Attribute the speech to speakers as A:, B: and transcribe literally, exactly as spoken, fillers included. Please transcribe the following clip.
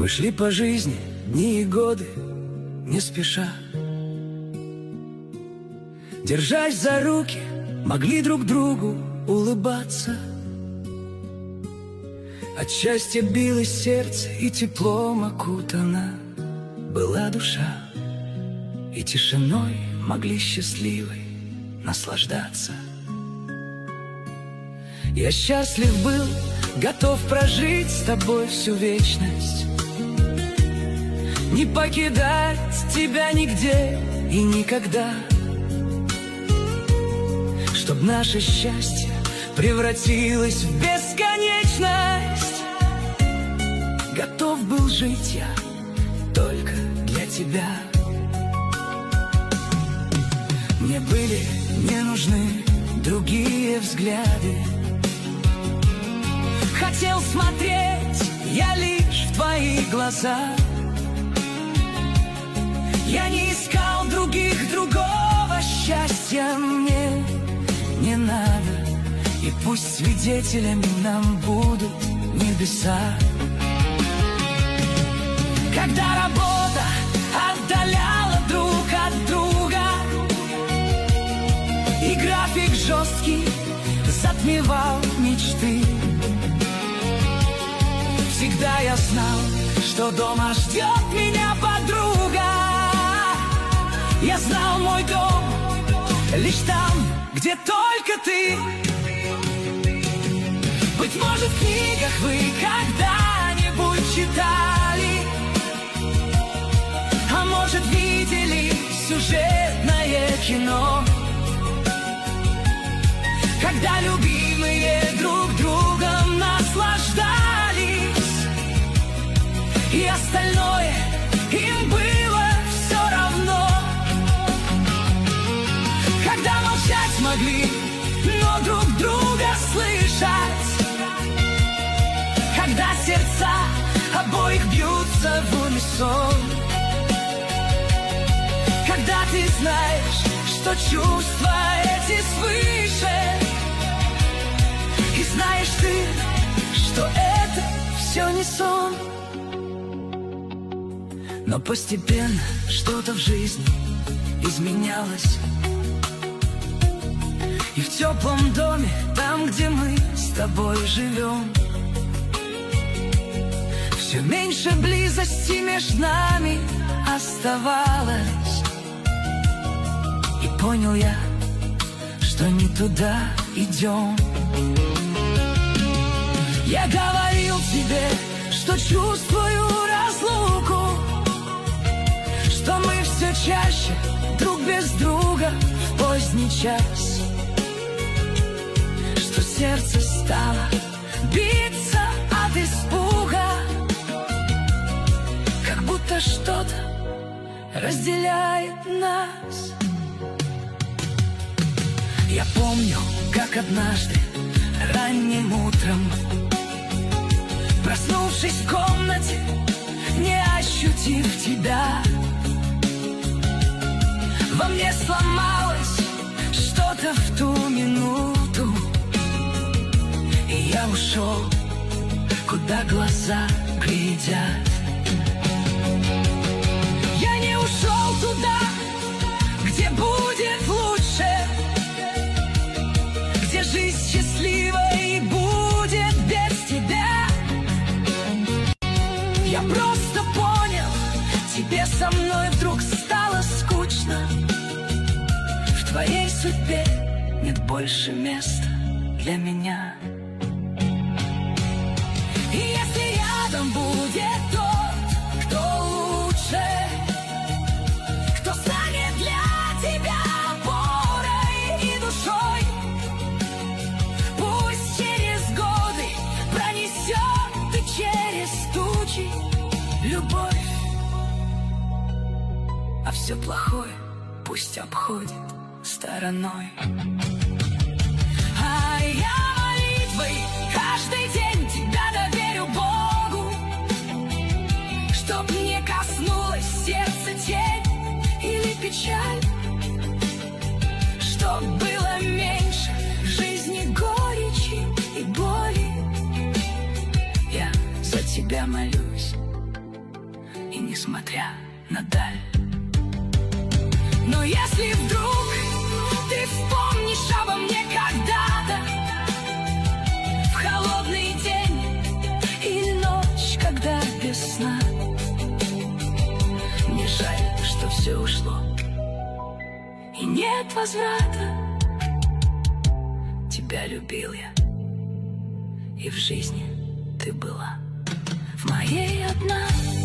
A: Мы шли по жизни дни и годы, не спеша, держась за руки, могли друг другу улыбаться. От счастья билось сердце, и теплом окутана была душа, и тишиной могли счастливой наслаждаться. Я счастлив был, готов прожить с тобой всю вечность, не покидать тебя нигде и никогда, чтоб наше счастье превратилось в бесконечность. Готов был жить я только для тебя. Мне были не нужны другие взгляды, хотел смотреть я лишь в твои глаза. Я не искал других, другого счастья мне не надо, и пусть свидетелями нам будут небеса. Когда работа отдаляла друг от друга, и график жесткий затмевал мечты, всегда я знал, что дома ждет меня подруга. Я знал мой дом лишь там, где только ты. Быть может, в книгах вы когда-нибудь читали, а может, видели сюжетное кино, когда любимые друг другом наслаждались, и остальное им было все равно. Когда молчать могли, но друг друга слышать, когда сердца обоих бьются в унисон, когда ты знаешь, что чувства эти свыше, и знаешь ты, что это все не сон. Но постепенно что-то в жизни изменялось, и в теплом доме, там, где мы с тобой живем, все меньше близости между нами оставалось. И понял я, что не туда идем. Я говорил тебе, что чувствую разлуку, что мы все чаще друг без друга в поздний час, что сердце стало биться от испуга, как будто что-то разделяет нас. Я помню, как однажды ранним утром, проснувшись в комнате, не ощутив тебя, во мне сломалось что-то в ту минуту, и я ушел, куда глаза глядят. Я не ушел туда, где будет лучше, где жизнь счастливой будет без тебя. Я просто понял, тебе со мной вдруг стало скучно. В твоей судьбе нет больше места для меня. И если рядом будет тот, кто лучше, кто станет для тебя опорой и душой, пусть через годы пронесет ты через тучи любовь, а все плохое пусть обходит стороной. А я молитвой каждый день тебя доверю Богу, чтоб не коснулась сердца тень или печаль, чтоб было меньше в жизни горечи и боли. Я за тебя молюсь и несмотря на даль. Но если вдруг ты вспомнишь обо мне когда-то, в холодный день или ночь, когда без сна, мне жаль, что все ушло и нет возврата. Тебя любил я, и в жизни ты была в моей одна.